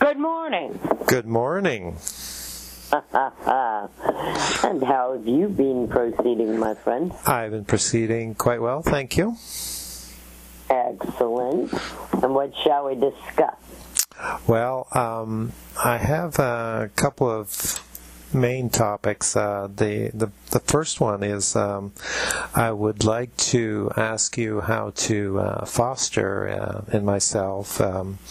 Good morning. Good morning. And how have you been proceeding, my friend? I've been proceeding quite well, thank you. Excellent. And what shall we discuss? Well, I have a couple of main topics. The first one is I would like to ask you how to foster in myself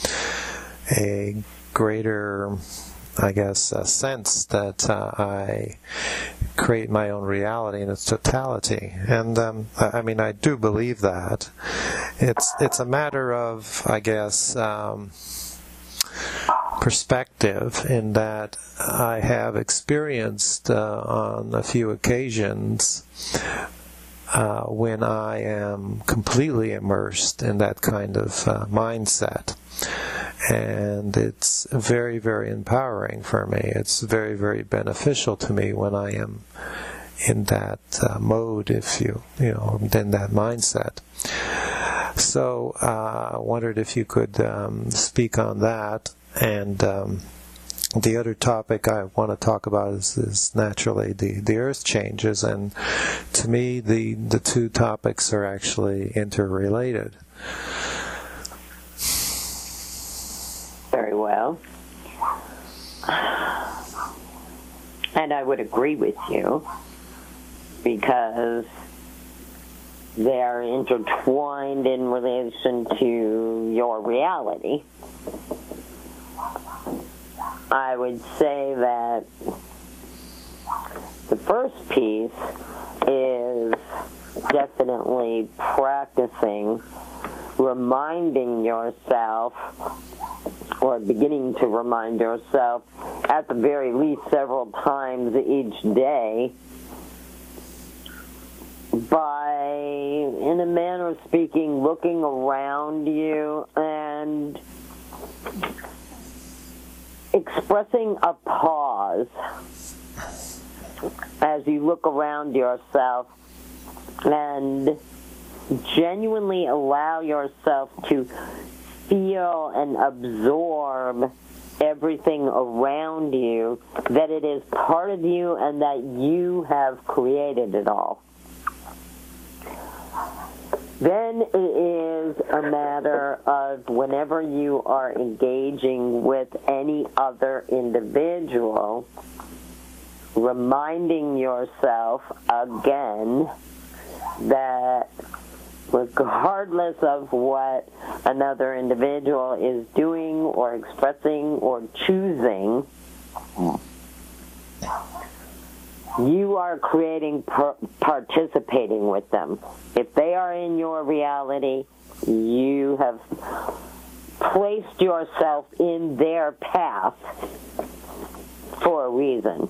a greater, I guess, sense that I create my own reality in its totality. And I do believe that. It's a matter of, I guess, perspective, in that I have experienced on a few occasions when I am completely immersed in that kind of mindset. And it's very, very empowering for me. It's very, very beneficial to me when I am in that mode, if in that mindset. So I wondered if you could speak on that. And the other topic I want to talk about is naturally the earth changes. And to me, the two topics are actually interrelated. Very well. And I would agree with you, because they are intertwined in relation to your reality. I would say that the first piece is definitely practicing reminding yourself, or beginning to remind yourself at the very least several times each day, by, in a manner of speaking, looking around you and expressing a pause as you look around yourself and genuinely allow yourself to feel and absorb everything around you, that it is part of you and that you have created it all. Then it is a matter of, whenever you are engaging with any other individual, reminding yourself again that regardless of what another individual is doing or expressing or choosing, you are participating with them. If they are in your reality, you have placed yourself in their path for a reason.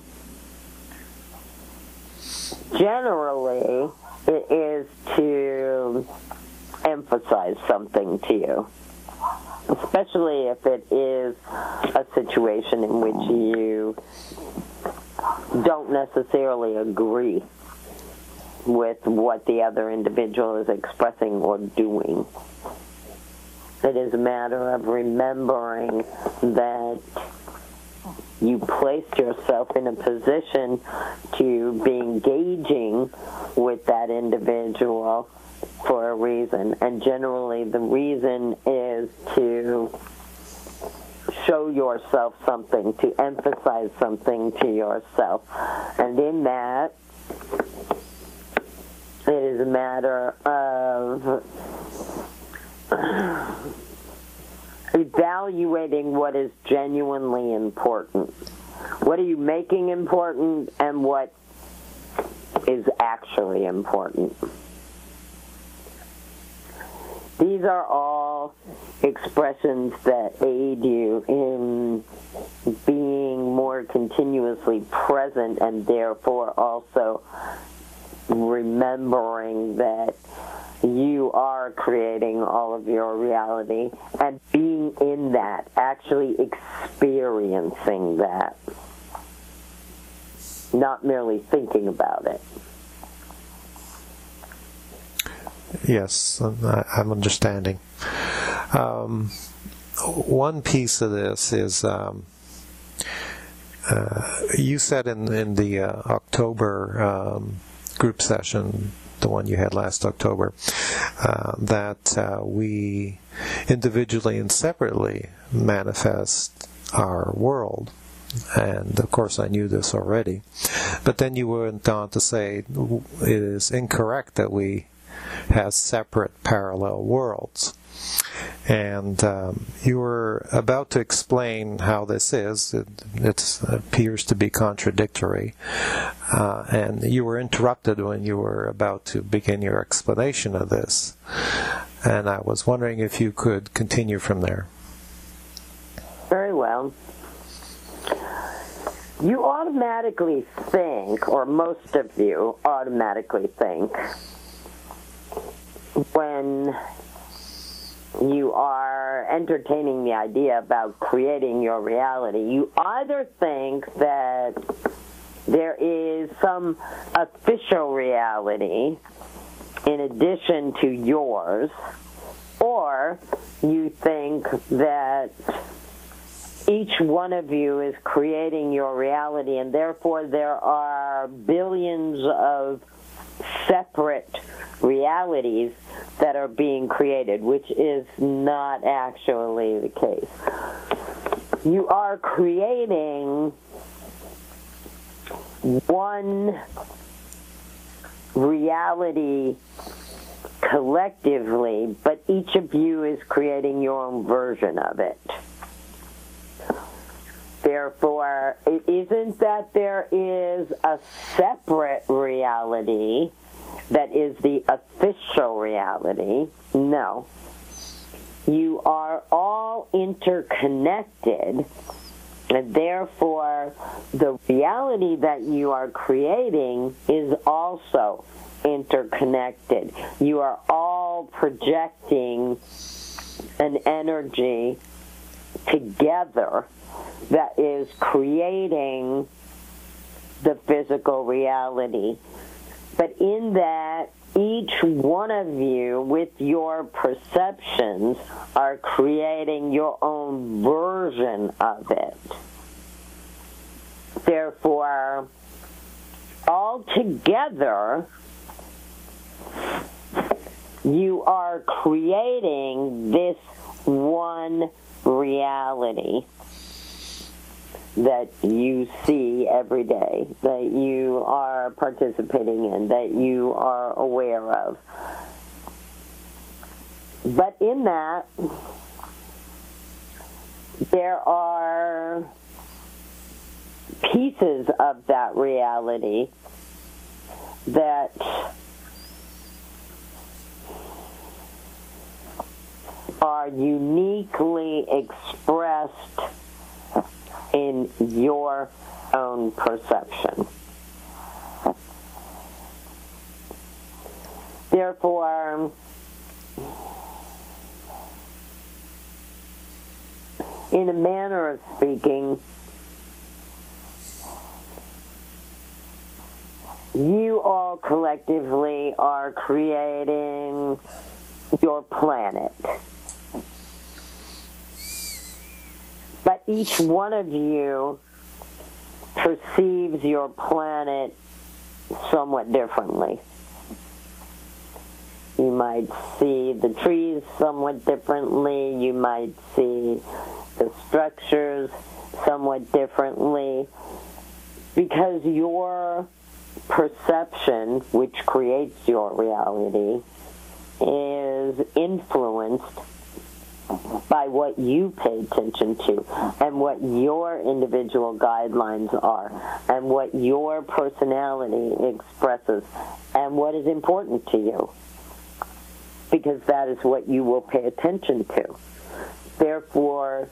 Generally, it is to emphasize something to you, especially if it is a situation in which you don't necessarily agree with what the other individual is expressing or doing. It is a matter of remembering that you placed yourself in a position to be engaging with that individual for a reason. And generally the reason is to show yourself something, to emphasize something to yourself. And in that, it is a matter of evaluating what is genuinely important. What are you making important, and what is actually important? These are all expressions that aid you in being more continuously present, and therefore also remembering that you are creating all of your reality, and being in that, actually experiencing that, not merely thinking about it. Yes, I'm understanding. one piece of this is you said in the October group session, the one you had last October, that we individually and separately manifest our world. And of course I knew this already. But then you went on to say it is incorrect that we have separate parallel worlds. And you were about to explain how this is. It appears to be contradictory. And you were interrupted when you were about to begin your explanation of this. And I was wondering if you could continue from there. Very well. You automatically think, or most of you automatically think, when you are entertaining the idea about creating your reality, you either think that there is some official reality in addition to yours, or you think that each one of you is creating your reality, and therefore there are billions of separate realities that are being created, which is not actually the case. You are creating one reality collectively, but each of you is creating your own version of it. Therefore, it isn't that there is a separate reality that is the official reality. No. You are all interconnected, and therefore the reality that you are creating is also interconnected. You are all projecting an energy together that is creating the physical reality. But in that, each one of you, with your perceptions, are creating your own version of it. Therefore, all together, you are creating this one reality that you see every day, that you are participating in, that you are aware of. But in that, there are pieces of that reality that are uniquely expressed in your own perception. Therefore, in a manner of speaking, you all collectively are creating your planet. But each one of you perceives your planet somewhat differently. You might see the trees somewhat differently. You might see the structures somewhat differently. Because your perception, which creates your reality, is influenced by what you pay attention to and what your individual guidelines are and what your personality expresses and what is important to you, because that is what you will pay attention to. Therefore,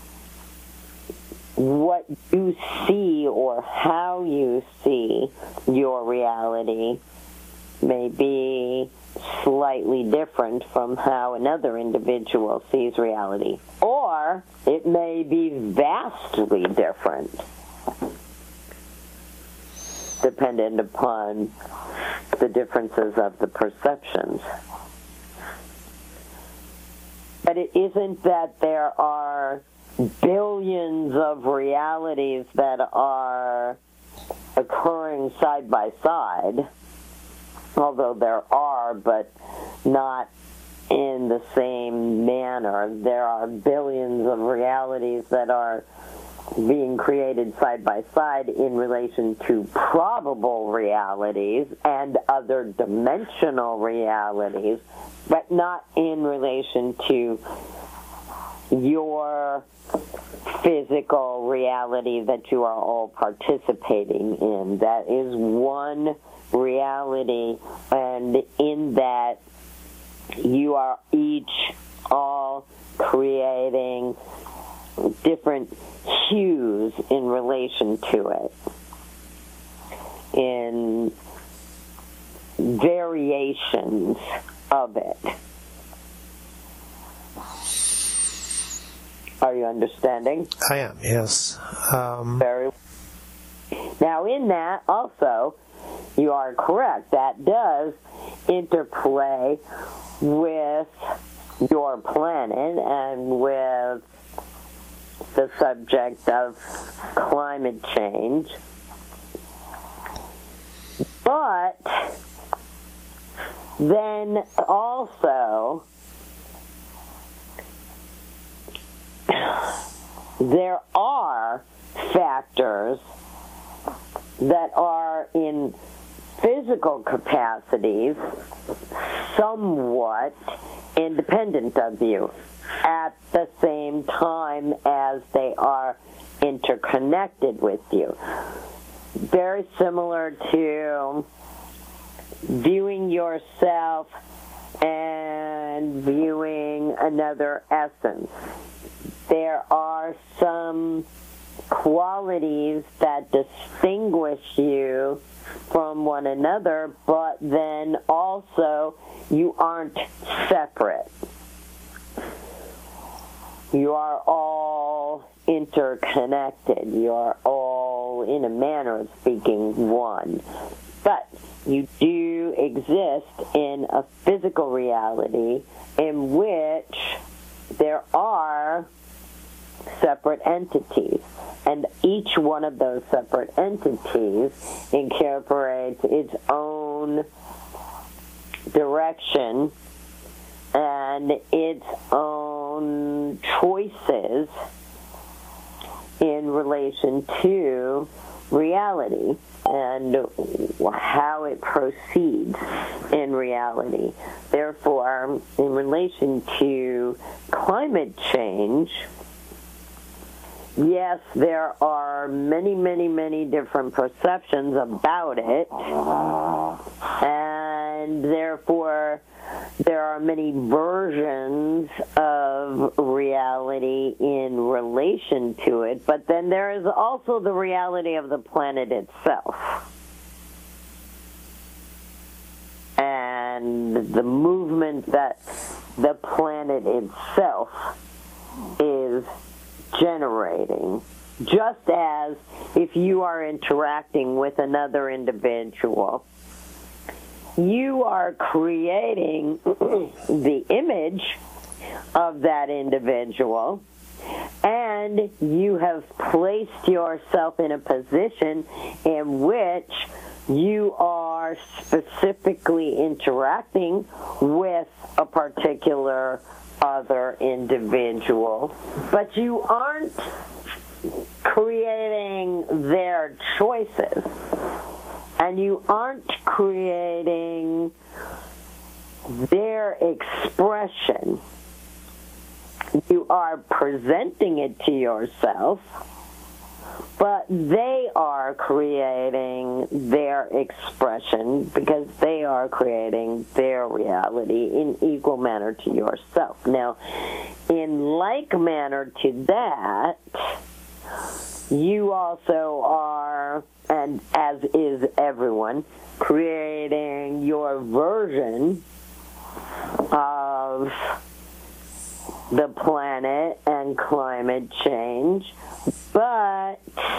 what you see or how you see your reality may be slightly different from how another individual sees reality. Or it may be vastly different, dependent upon the differences of the perceptions. But But it isn't that there are billions of realities that are occurring side by side, although there are, but not in the same manner. There are billions of realities that are being created side by side in relation to probable realities and other dimensional realities, but not in relation to your physical reality that you are all participating in. That is one reality, and in that you are each all creating different hues in relation to it, in variations of it. Are you understanding? I am, yes. Very. Now, in that, also, you are correct. That does interplay with your planet and with the subject of climate change. But then also, there are factors that are in physical capacities somewhat independent of you at the same time as they are interconnected with you. Very similar to viewing yourself and viewing another essence. There are some qualities that distinguish you from one another, but then also you aren't separate. You are all interconnected. You are all, in a manner of speaking, one. But you do exist in a physical reality in which there are separate entities. And each one of those separate entities incorporates its own direction and its own choices in relation to reality and how it proceeds in reality. Therefore, in relation to climate change, yes, there are many, many, many different perceptions about it, and therefore there are many versions of reality in relation to it, but then there is also the reality of the planet itself. And the movement that the planet itself is generating, just as if you are interacting with another individual, you are creating the image of that individual, and you have placed yourself in a position in which you are specifically interacting with a particular other individual, but you aren't creating their choices, and you aren't creating their expression. You are presenting it to yourself, but they are creating their expression because they are creating their reality in equal manner to yourself. Now, in like manner to that, you also are, and as is everyone, creating your version of the planet and climate change, but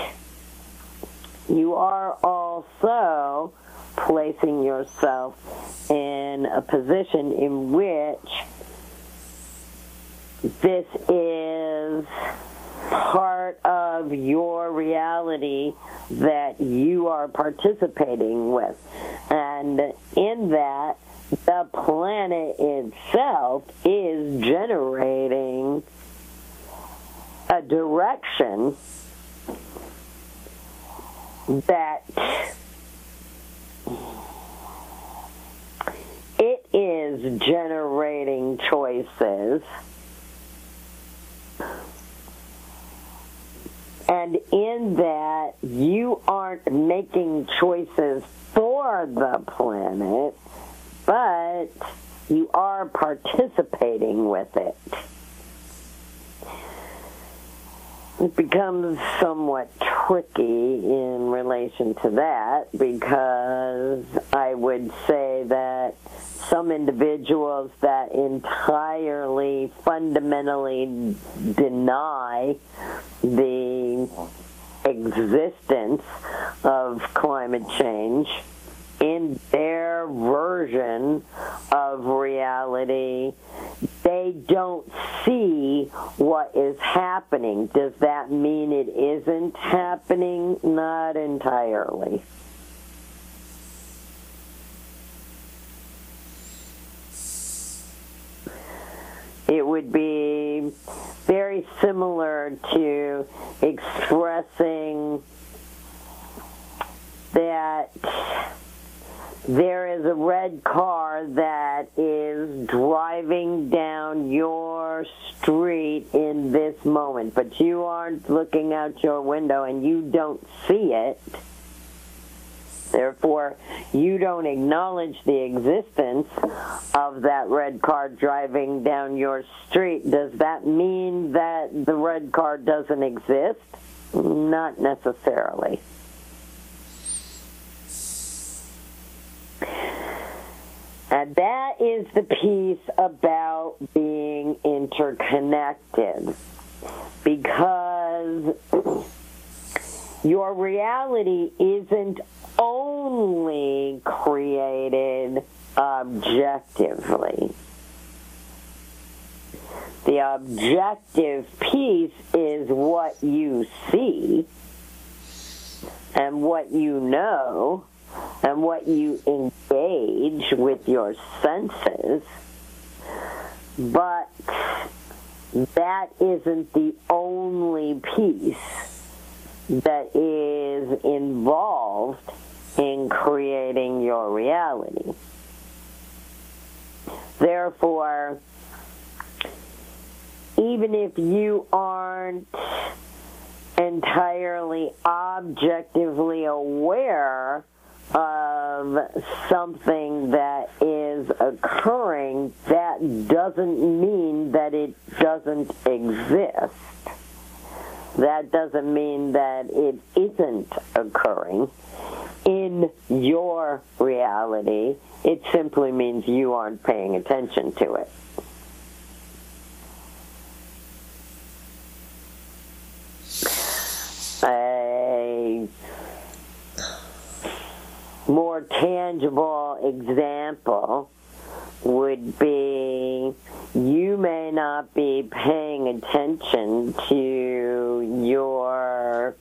you are also placing yourself in a position in which this is part of your reality that you are participating with. And in that, the planet itself is generating a direction that it is generating choices, and in that you aren't making choices for the planet, but you are participating with it. It becomes somewhat tricky in relation to that, because I would say that some individuals that entirely, fundamentally deny the existence of climate change in their version of reality, they don't see what is happening. Does that mean it isn't happening? Not entirely. It would be very similar to expressing that there is a red car that is driving down your street in this moment, but you aren't looking out your window and you don't see it. Therefore, you don't acknowledge the existence of that red car driving down your street. Does that mean that the red car doesn't exist? Not necessarily. And that is the piece about being interconnected, because your reality isn't only created objectively. The objective piece is what you see and what you know and what you engage with your senses, but that isn't the only piece that is involved in creating your reality. Therefore, even if you aren't entirely objectively aware of something that is occurring, that doesn't mean that it doesn't exist. That doesn't mean that it isn't occurring in your reality. It simply means you aren't paying attention to it. A more tangible example would be, you may not be paying attention to your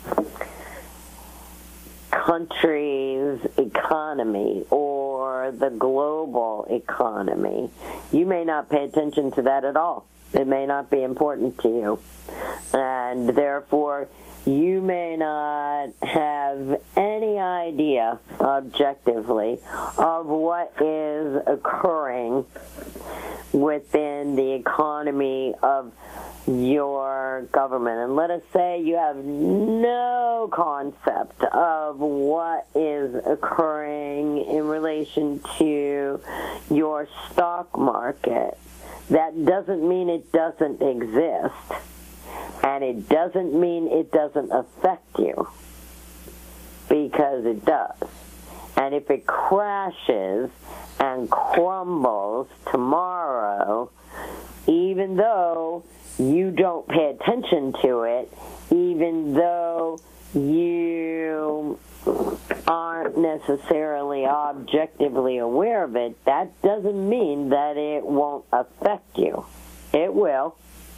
country's economy or the global economy. You may not pay attention to that at all. It may not be important to you. And therefore, you may not have any idea objectively of what is occurring within the economy of your government. And let us say you have no concept of what is occurring in relation to your stock market. That doesn't mean it doesn't exist. And it doesn't mean it doesn't affect you, because it does. And if it crashes and crumbles tomorrow, even though you don't pay attention to it, even though you aren't necessarily objectively aware of it, that doesn't mean that it won't affect you. It will.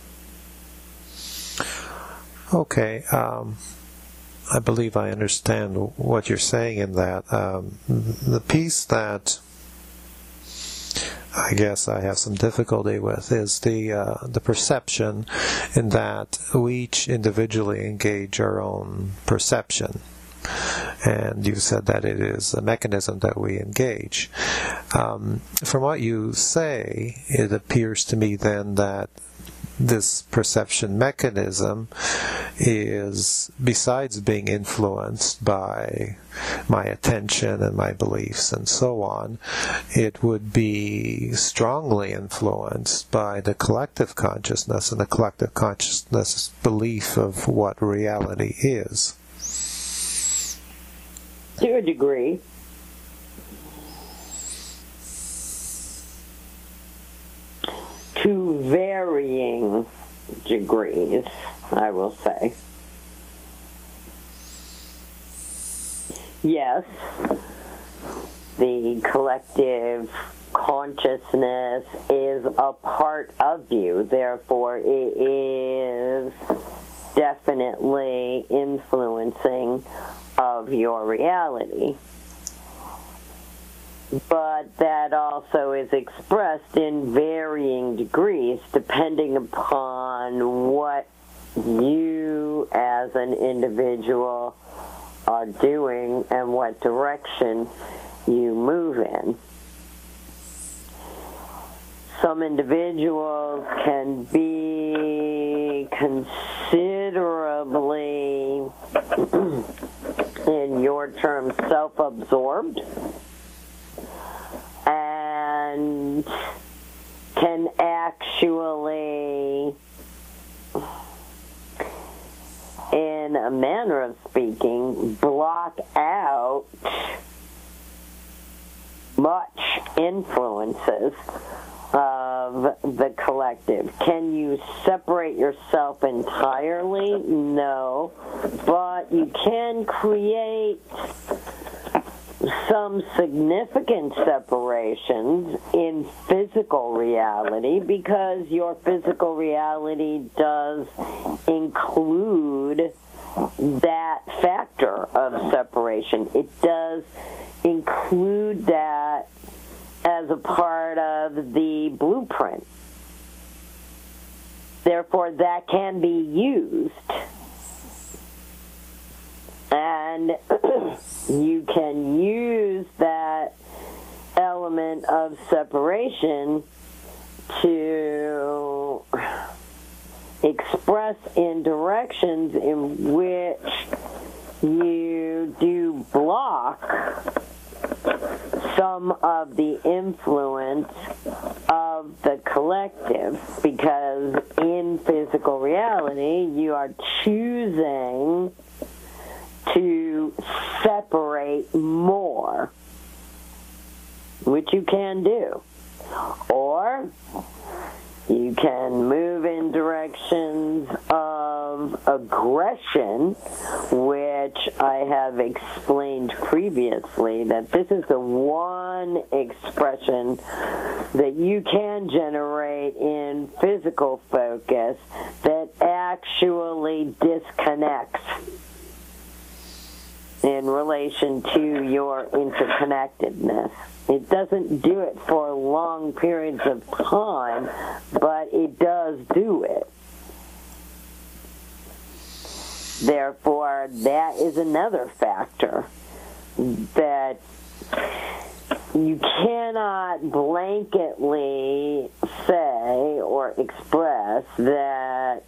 Okay. I believe I understand what you're saying in that. The piece that I guess I have some difficulty with is the perception, in that we each individually engage our own perception. And you said that it is a mechanism that we engage. From what you say, it appears to me then that this perception mechanism is, besides being influenced by my attention and my beliefs and so on, it would be strongly influenced by the collective consciousness and the collective consciousness belief of what reality is. To a degree. To varying degrees, I will say. Yes, the collective consciousness is a part of you, therefore it is definitely influencing of your reality. But that also is expressed in varying degrees depending upon what you as an individual are doing and what direction you move in. Some individuals can be considerably, in your terms, self-absorbed, and can actually, in a manner of speaking, block out much influences of the collective. Can you separate yourself entirely? No. But you can create some significant separations in physical reality, because your physical reality does include that factor of separation. It does include that as a part of the blueprint. Therefore, that can be used. And you can use that element of separation to express in directions in which you do block some of the influence of the collective, because in physical reality you are choosing to separate more, which you can do. Or you can move in directions of aggression, which I have explained previously, that this is the one expression that you can generate in physical focus that actually disconnects in relation to your interconnectedness. It doesn't do it for long periods of time, but it does do it. Therefore, that is another factor that you cannot blanketly say or express that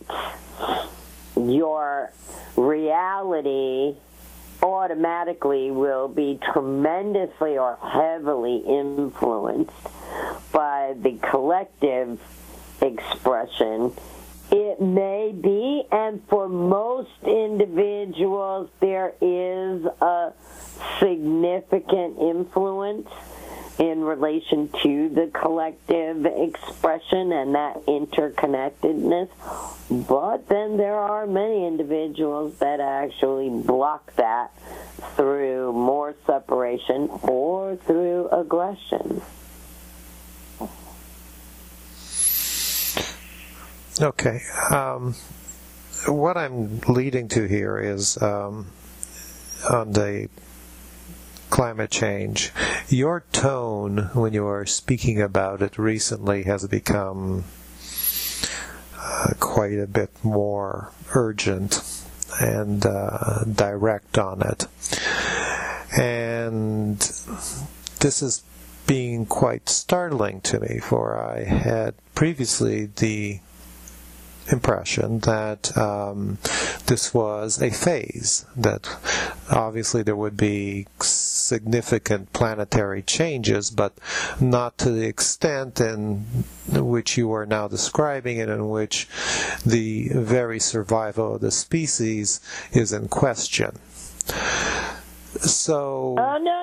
your reality automatically will be tremendously or heavily influenced by the collective expression. It may be, and for most individuals there is a significant influence in relation to the collective expression and that interconnectedness. But then there are many individuals that actually block that through more separation or through aggression. Okay. What I'm leading to here is on the climate change. Your tone when you are speaking about it recently has become quite a bit more urgent and direct on it. And this is being quite startling to me, for I had previously the impression that this was a phase, that obviously there would be significant planetary changes, but not to the extent in which you are now describing it, in which the very survival of the species is in question. So... Oh, no.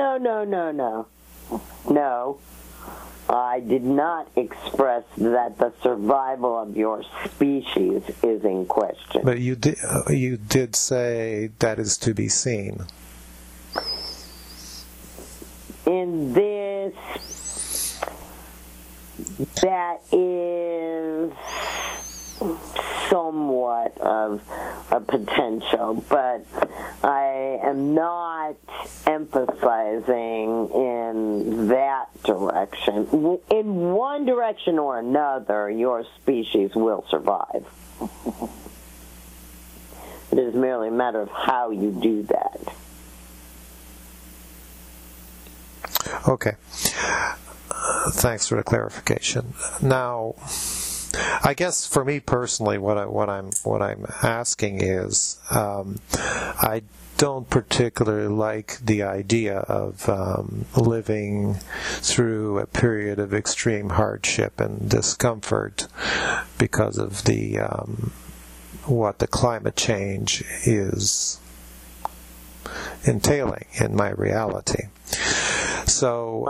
No. I did not express that the survival of your species is in question. But you did say that is to be seen. In this, that is somewhat of a potential, but I am not emphasizing in that direction. In one direction or another, your species will survive. It is merely a matter of how you do that. Okay. Thanks for the clarification. Now, I guess for me personally, what I'm asking is, I don't particularly like the idea of living through a period of extreme hardship and discomfort because of the what the climate change is entailing in my reality. So,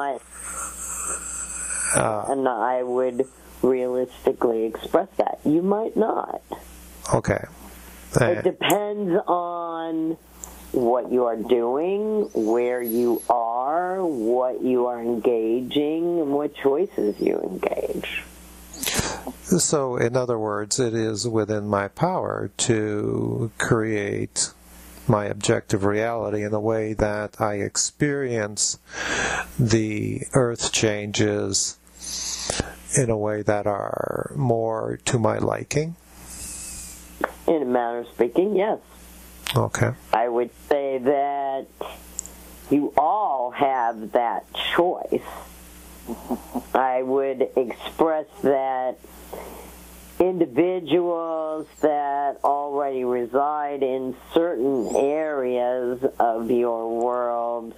and I would realistically express that. You might not. Okay. It depends on what you are doing, where you are, what you are engaging, and what choices you engage. So, in other words, it is within my power to create my objective reality in a way that I experience the earth changes in a way that are more to my liking? In a manner of speaking, yes. Okay. I would say that you all have that choice. I would express that individuals that already reside in certain areas of your world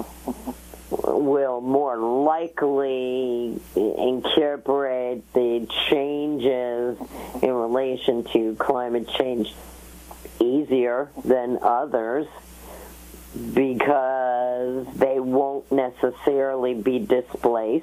will more likely incorporate the changes in relation to climate change easier than others, because they won't necessarily be displaced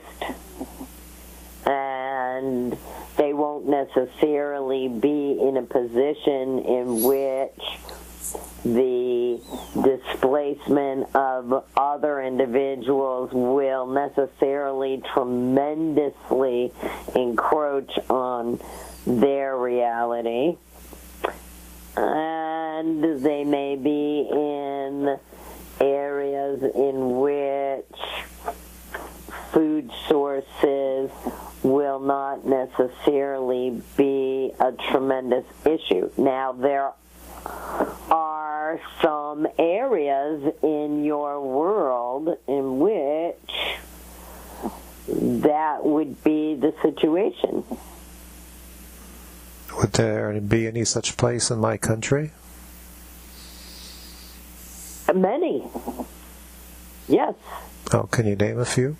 and they won't necessarily be in a position in which the displacement of other individuals will necessarily tremendously encroach on their reality. And they may be in areas in which food sources will not necessarily be a tremendous issue. Now, there are some areas in your world in which that would be the situation. Would there be any such place in my country? Many. Yes. Oh, can you name a few?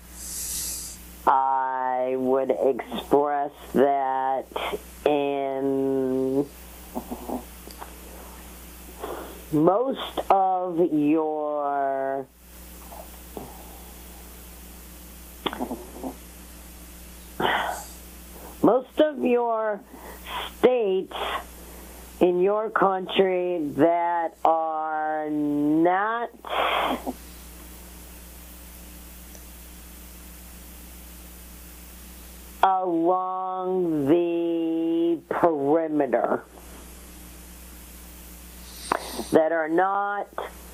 I would express that in most of your states in your country that are not along the perimeter that are not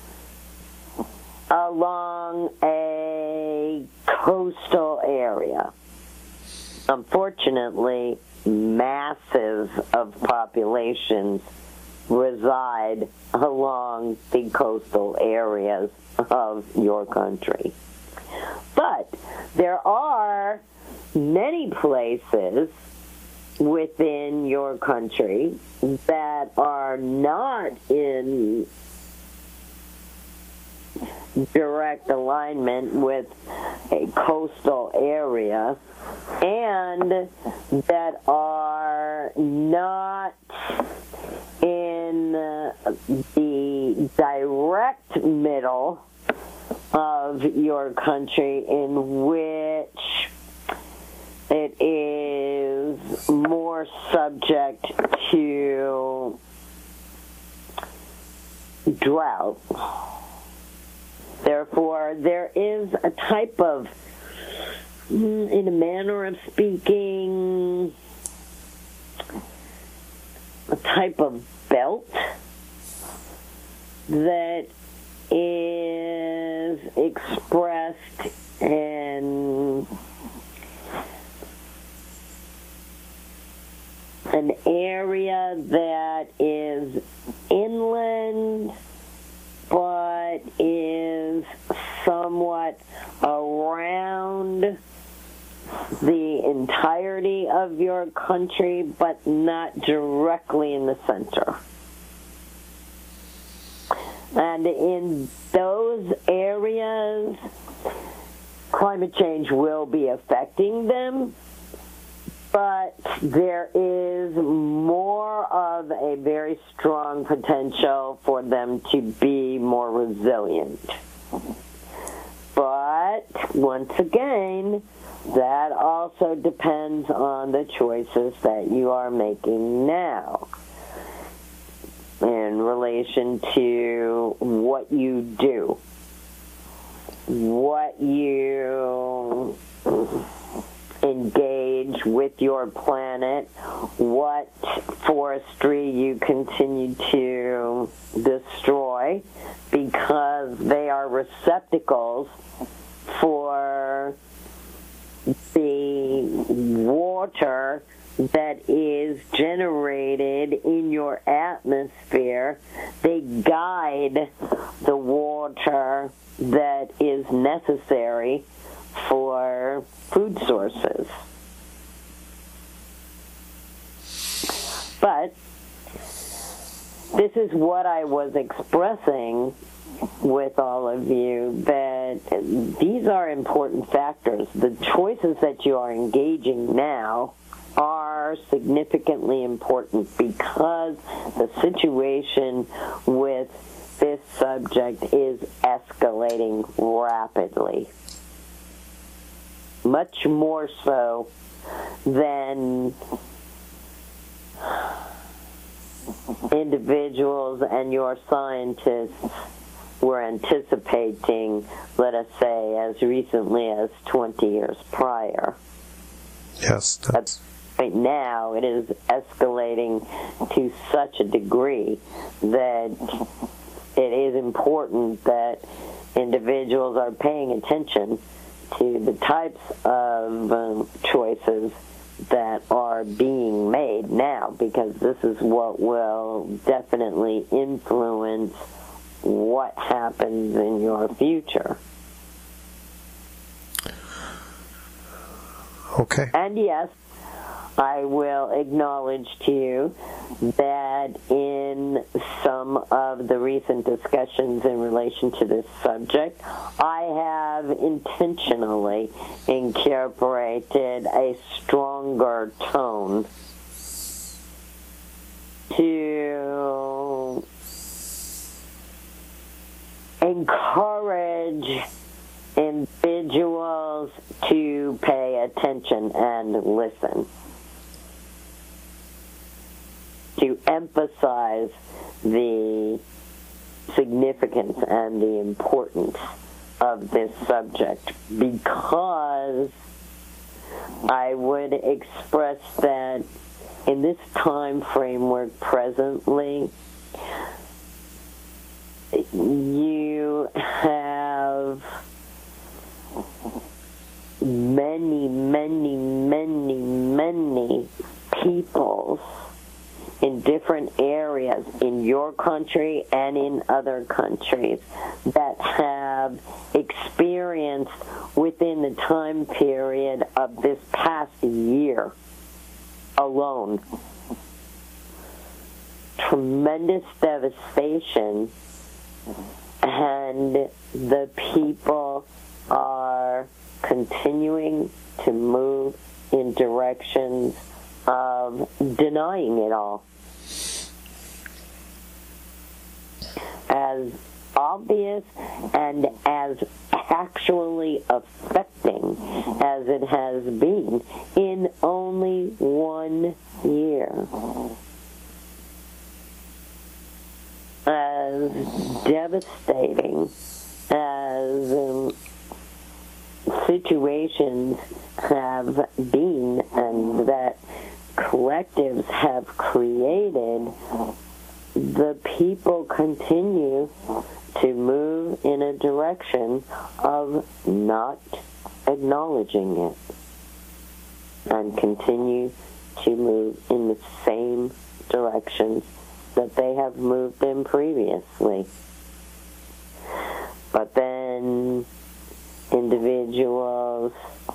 along a coastal area. Unfortunately, masses of populations reside along the coastal areas of your country. But there are many places within your country that are not in direct alignment with a coastal area and that are not in the direct middle of your country, in which it is more subject to drought. Therefore, there is a type of, in a manner of speaking, a type of belt that is expressed in an area that is inland but is somewhat around the entirety of your country, but not directly in the center. And in those areas, climate change will be affecting them, but there is more of a very strong potential for them to be more resilient. But once again, that also depends on the choices that you are making now in relation to what you do, what you engage with your planet, what forestry you continue to destroy, because they are receptacles for the water that is generated in your atmosphere. They guide the water that is necessary for food sources. But this is what I was expressing with all of you, that these are important factors. The choices that you are engaging now are significantly important because the situation with this subject is escalating rapidly. Much more so than individuals and your scientists were anticipating, let us say, as recently as 20 years prior. Yes. But right now, it is escalating to such a degree that it is important that individuals are paying attention to the types of choices that are being made now, because this is what will definitely influence what happens in your future. Okay. And yes, I will acknowledge to you that in some of the recent discussions in relation to this subject, I have intentionally incorporated a stronger tone to encourage individuals to pay attention and listen, to emphasize the significance and the importance of this subject, because I would express that in this time framework presently, you have many, many, many, many peoples in different areas in your country and in other countries that have experienced within the time period of this past year alone tremendous devastation, and the people are continuing to move in directions of denying it all. As obvious and as actually affecting as it has been in only 1 year. As devastating as situations have been and that collectives have created, the people continue to move in a direction of not acknowledging it and continue to move in the same directions that they have moved in previously. But then individuals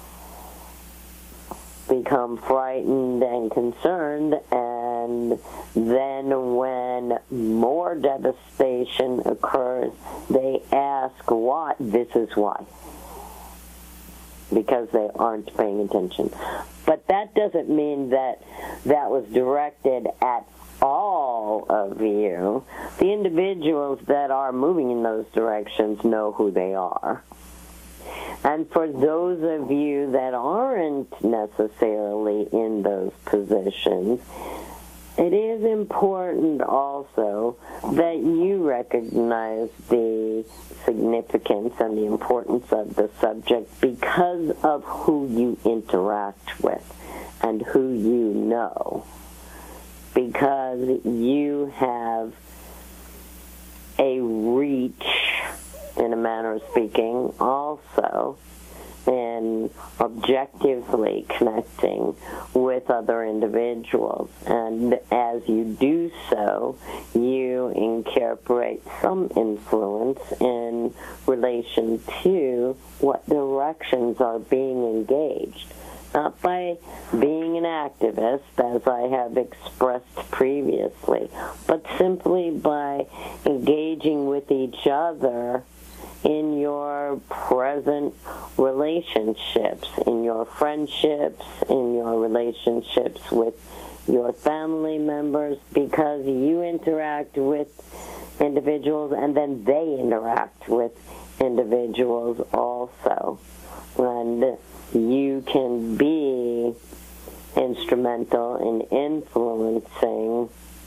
become frightened and concerned, and then when more devastation occurs, they ask why. This is why. Because they aren't paying attention. But that doesn't mean that that was directed at all of you. The individuals that are moving in those directions know who they are. And for those of you that aren't necessarily in those positions, it is important also that you recognize the significance and the importance of the subject because of who you interact with and who you know. Because you have a reach, in a manner of speaking, also in objectively connecting with other individuals. And as you do so, you incorporate some influence in relation to what directions are being engaged. Not by being an activist, as I have expressed previously, but simply by engaging with each other in your present relationships, in your friendships, in your relationships with your family members, because you interact with individuals and then they interact with individuals also. And you can be instrumental in influencing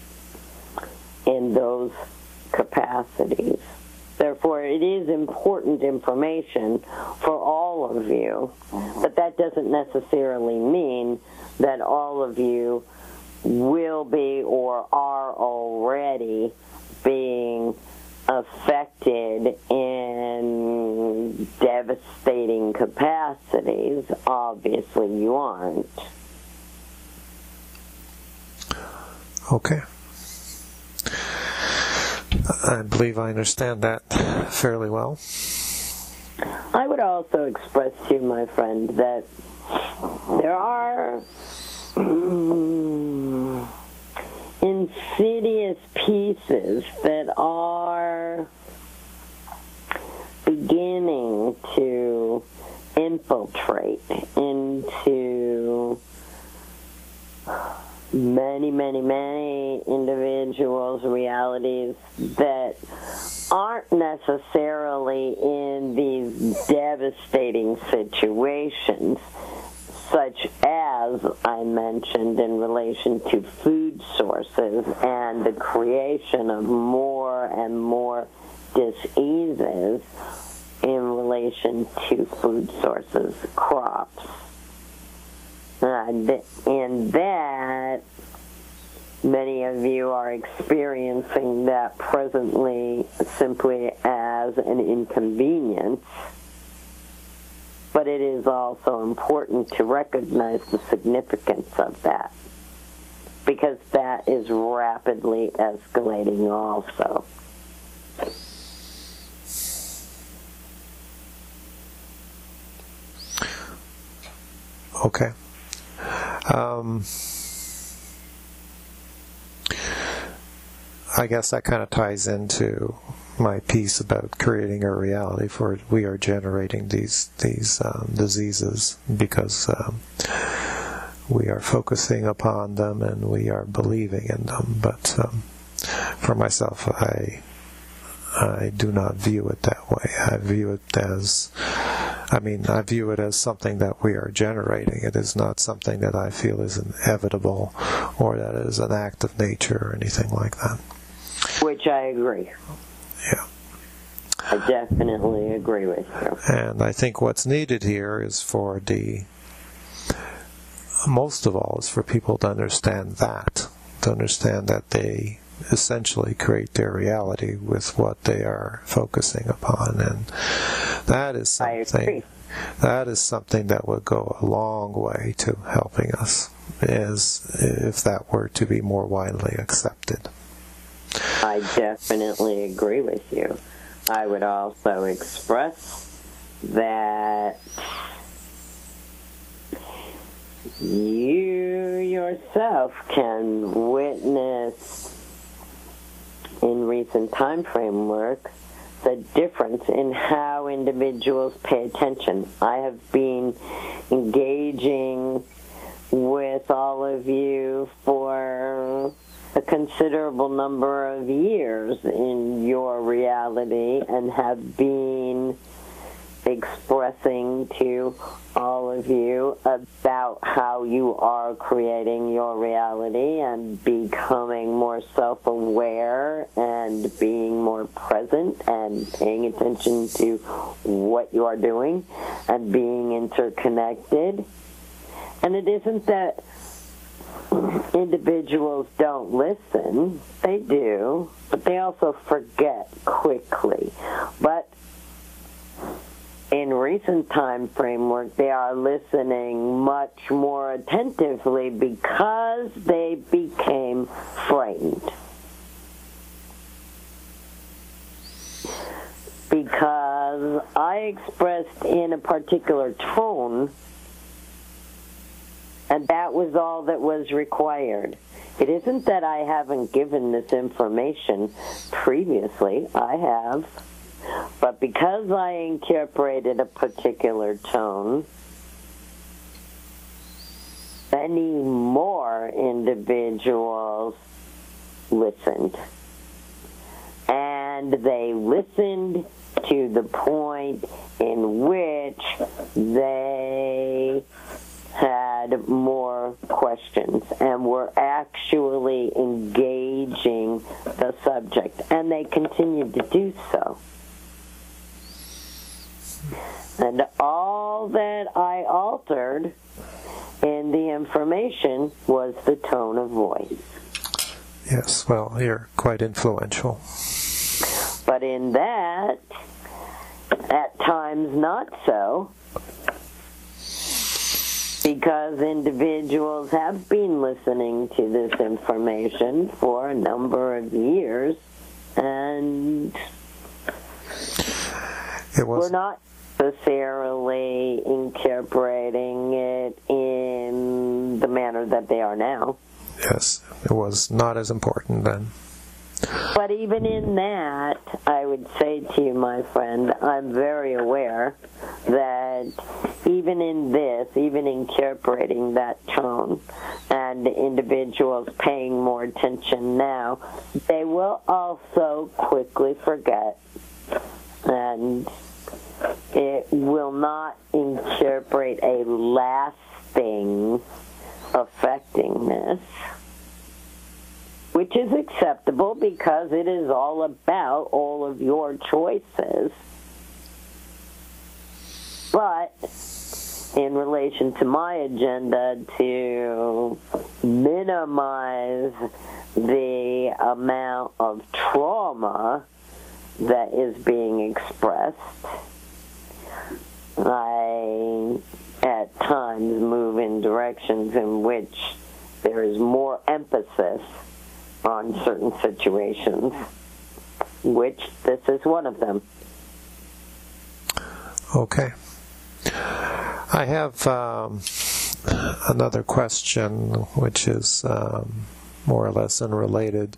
in those capacities. Therefore, it is important information for all of you, but that doesn't necessarily mean that all of you will be or are already being affected in devastating capacities. Obviously, you aren't. Okay. I believe I understand that fairly well. I would also express to you, my friend, that there are insidious pieces that are beginning to infiltrate into many, many, many individuals' realities that aren't necessarily in these devastating situations, such as I mentioned in relation to food sources and the creation of more and more diseases in relation to food sources, crops. And in that, many of you are experiencing that presently simply as an inconvenience. But it is also important to recognize the significance of that, because that is rapidly escalating also. Okay. I guess that kind of ties into my piece about creating a reality, for we are generating these diseases because we are focusing upon them and we are believing in them. But for myself, I do not view it that way. I view it as something that we are generating. It is not something that I feel is inevitable or that is an act of nature or anything like that. Which I agree. Yeah. I definitely agree with you. And I think what's needed here is most of all, is for people to understand that they essentially create their reality with what they are focusing upon, and that is something that would go a long way to helping us, if that were to be more widely accepted. I definitely agree with you. I would also express that you yourself can witness in recent time framework the difference in how individuals pay attention. I have been engaging with all of you for a considerable number of years in your reality and have been expressing to all of you about how you are creating your reality and becoming more self-aware and being more present and paying attention to what you are doing and being interconnected. And it isn't that individuals don't listen. They do, but they also forget quickly. But in recent time framework, they are listening much more attentively because they became frightened. Because I expressed in a particular tone, and that was all that was required. It isn't that I haven't given this information previously. I have. But because I incorporated a particular tone, many more individuals listened. And they listened to the point in which they had more questions and were actually engaging the subject, and they continued to do so. And all that I altered in the information was the tone of voice. Yes, well, you're quite influential. But in that, at times not so, because individuals have been listening to this information for a number of years, and we're not necessarily incorporating it in the manner that they are now. Yes, it was not as important then. But even in that, I would say to you, my friend, I'm very aware that even in this, even incorporating that tone and individuals paying more attention now, they will also quickly forget, and it will not incorporate a lasting effectiveness, which is acceptable because it is all about all of your choices. But in relation to my agenda to minimize the amount of trauma that is being expressed, I at times move in directions in which there is more emphasis on certain situations, which this is one of them. Okay. I have another question, which is more or less unrelated.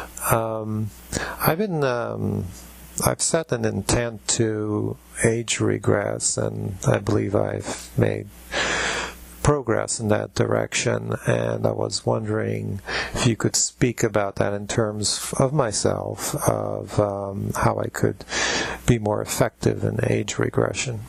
I've set an intent to age regress, and I believe I've made progress in that direction, and I was wondering if you could speak about that in terms of myself, of how I could be more effective in age regression.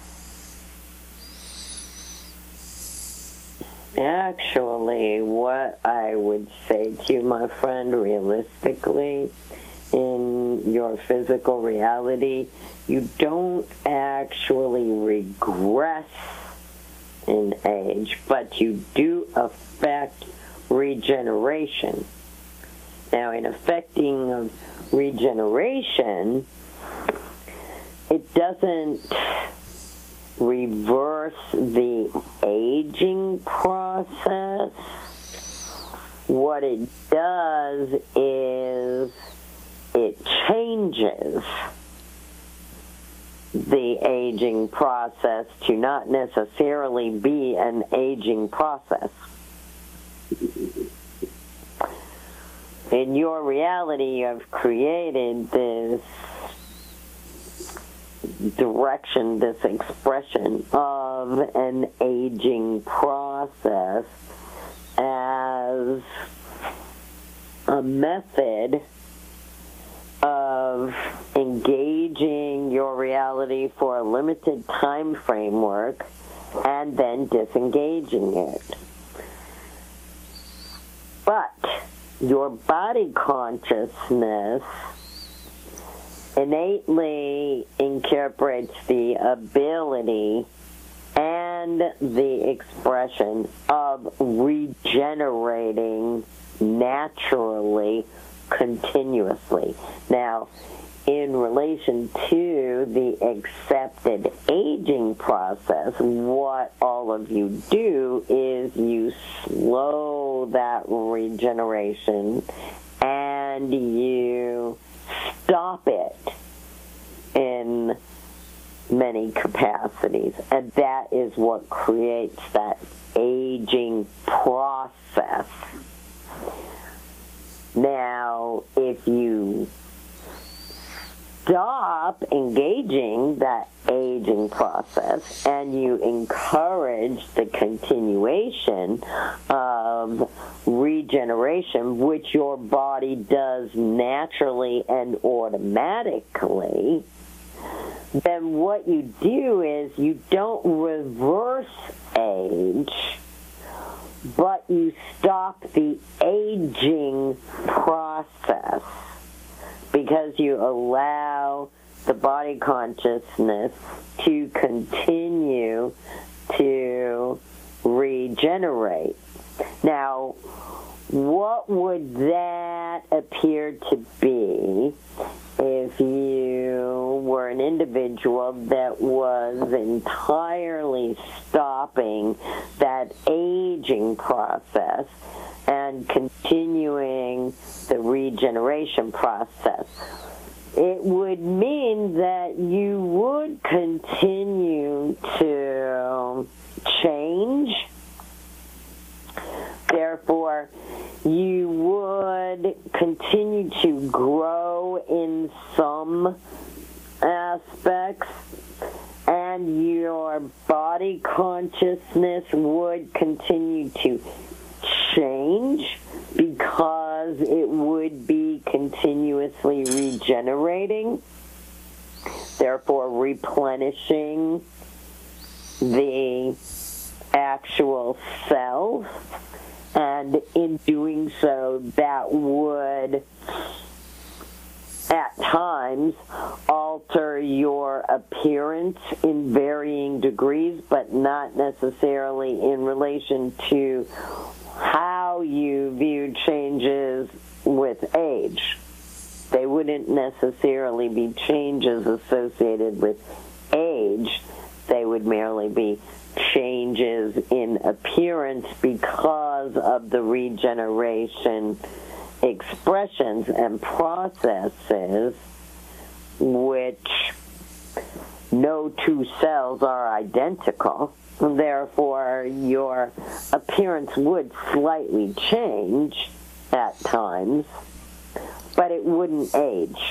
Actually, what I would say to you, my friend, realistically, in your physical reality, you don't actually regress in age, but you do affect regeneration. Now, in affecting regeneration, it doesn't reverse the aging process. What it does is it changes the aging process to not necessarily be an aging process. In your reality, you've created this direction, this expression of an aging process as a method of engaging your reality for a limited time framework and then disengaging it. But your body consciousness innately incorporates the ability and the expression of regenerating naturally, continuously. Now, in relation to the accepted aging process, what all of you do is you slow that regeneration and you stop it in many capacities. And that is what creates that aging process. Now, if you stop engaging that aging process and you encourage the continuation of regeneration, which your body does naturally and automatically, then what you do is you don't reverse age, but you stop the aging process because you allow the body consciousness to continue to regenerate. Now, what would that appear to be if you were an individual that was entirely stopping that aging process and continuing the regeneration process? It would mean that you would continue to change. Therefore, you would continue to grow in some aspects, and your body consciousness would continue to change because it would be continuously regenerating, therefore replenishing the actual cells. And in doing so, that would, at times, alter alter your appearance in varying degrees, but not necessarily in relation to how you view changes with age. They wouldn't necessarily be changes associated with age. They would merely be changes in appearance because of the regeneration expressions and processes, which no two cells are identical. Therefore, your appearance would slightly change at times, but it wouldn't age.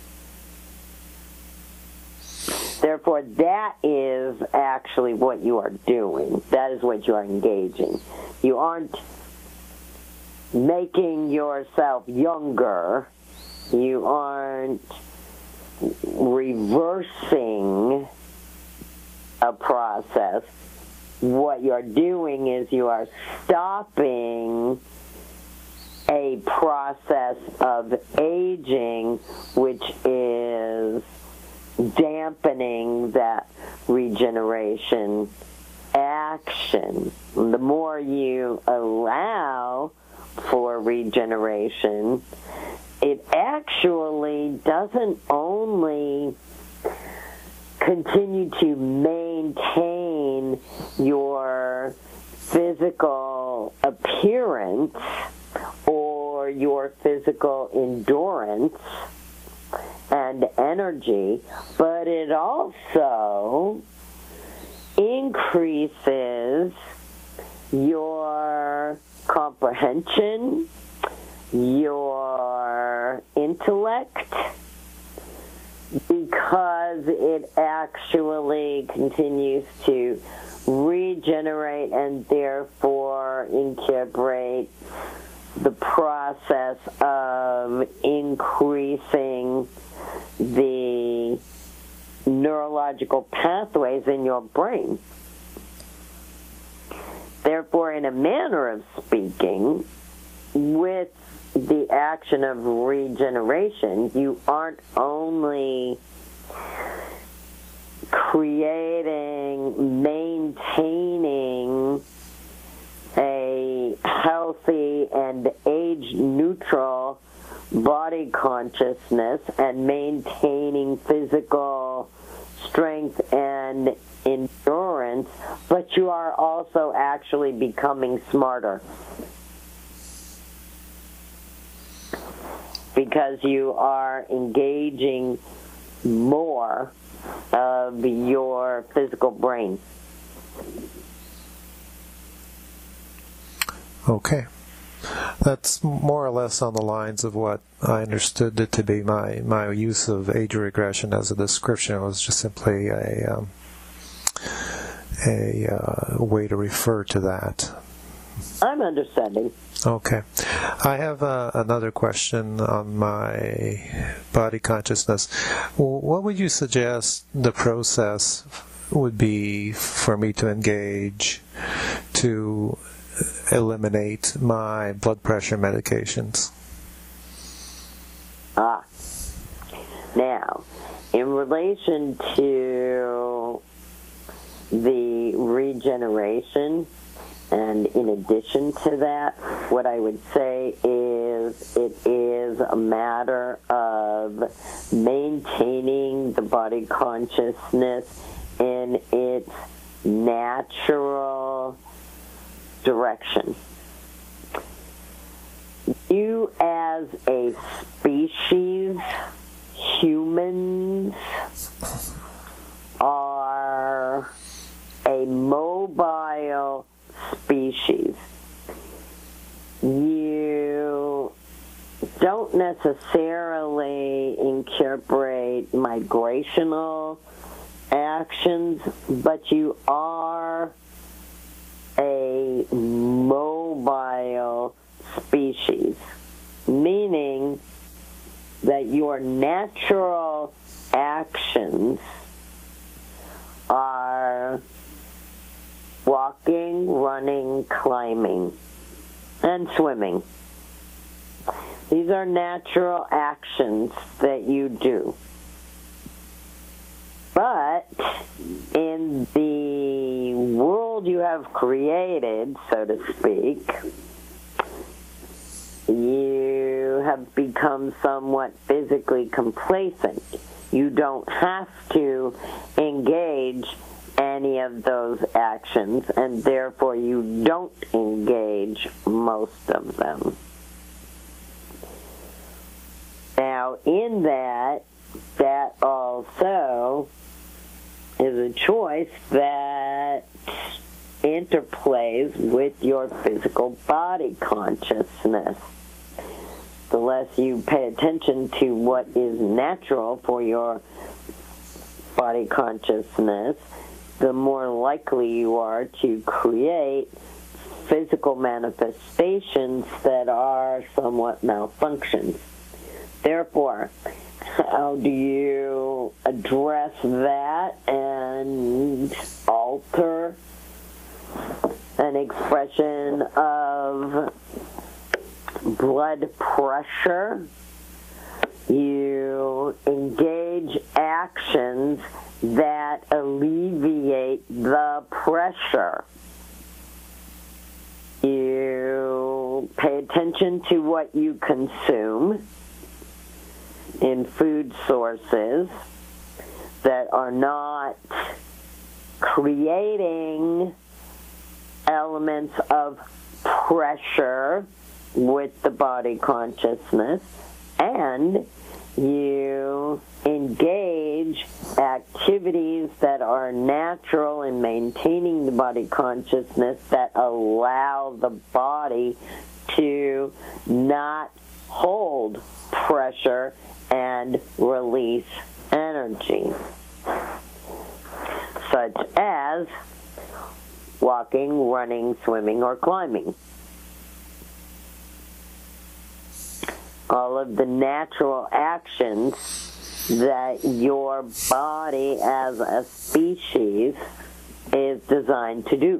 Therefore, that is actually what you are doing. That is what you are engaging. You aren't making yourself younger. You aren't reversing a process. What you're doing is you are stopping a process of aging, which is dampening that regeneration action. The more you allow for regeneration, it actually doesn't only continue to maintain your physical appearance or your physical endurance and energy, but it also increases your comprehension, your intellect, because it actually continues to regenerate and therefore incorporate the process of increasing the neurological pathways in your brain. Therefore, in a manner of speaking, with the action of regeneration, you aren't only creating, maintaining a healthy and age-neutral body consciousness and maintaining physical strength and endurance, but you are also actually becoming smarter. Because you are engaging more of your physical brain. Okay. That's more or less on the lines of what I understood it to be. My use of age regression as a description was just simply a way to refer to that. I'm understanding. Okay. I have another question on my body consciousness. What would you suggest the process would be for me to engage to eliminate my blood pressure medications? Now, in relation to the regeneration, and in addition to that, what I would say is it is a matter of maintaining the body consciousness in its natural direction. You as a species, humans, are a mobile species. You don't necessarily incorporate migrational actions, but you are a mobile species, meaning that your natural actions are walking, running, climbing, and swimming. These are natural actions that you do. in the world you have created, so to speak, you have become somewhat physically complacent. You don't have to engage any of those actions, and therefore you don't engage most of them. Now, in that also is a choice that interplays with your physical body consciousness. The less you pay attention to what is natural for your body consciousness, the more likely you are to create physical manifestations that are somewhat malfunctions. Therefore, how do you address that and alter an expression of blood pressure? You engage actions that alleviate the pressure. You pay attention to what you consume in food sources that are not creating elements of pressure with the body consciousness, and you engage activities that are natural in maintaining the body consciousness that allow the body to not hold pressure and release energy, such as walking, running, swimming, or climbing. All of the natural actions that your body as a species is designed to do.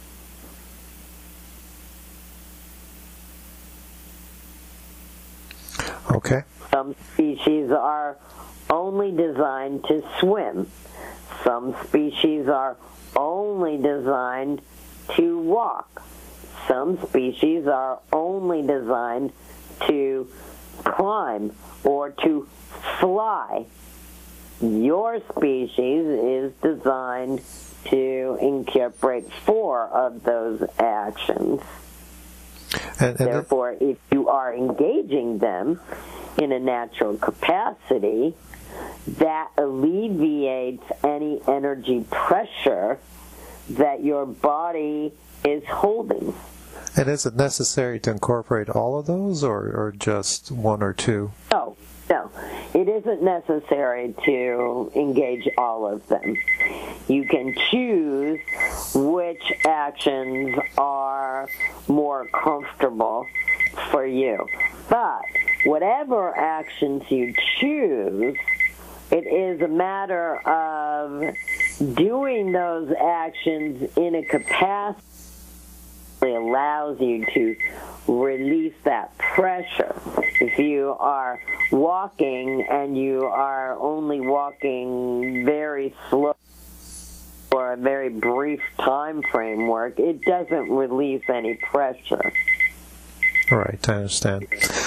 Okay. Some species are only designed to swim. Some species are only designed to walk. Some species are only designed to climb or to fly. Your species is designed to incorporate 4 of those actions. And therefore, if you are engaging them in a natural capacity, that alleviates any energy pressure that your body is holding. And is it necessary to incorporate all of those, or just 1 or 2? No. It isn't necessary to engage all of them. You can choose which actions are more comfortable for you. But whatever actions you choose, it is a matter of doing those actions in a capacity that allows you to release that pressure. If you are walking and you are only walking very slow for a very brief time framework, it doesn't release any pressure. All right, I understand.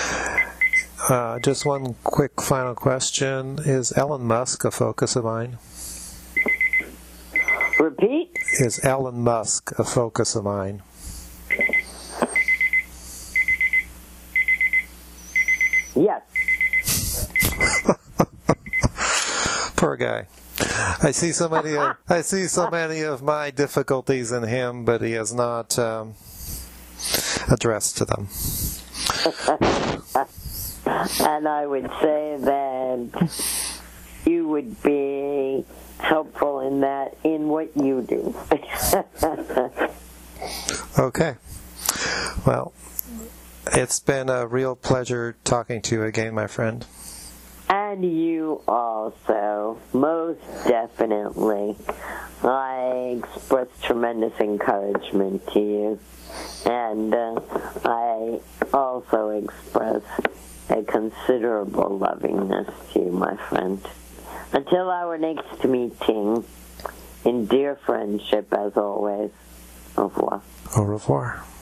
Just one quick final question. Is Elon Musk a focus of mine? Repeat? Is Elon Musk a focus of mine? Yes. Poor guy. I see so many of my difficulties in him, but he has not addressed to them. And I would say that you would be helpful in that, in what you do. Okay. Well, it's been a real pleasure talking to you again, my friend. And you also, most definitely. I express tremendous encouragement to you. And I also express a considerable lovingness to you, my friend. Until our next meeting, in dear friendship as always. Au revoir. Au revoir.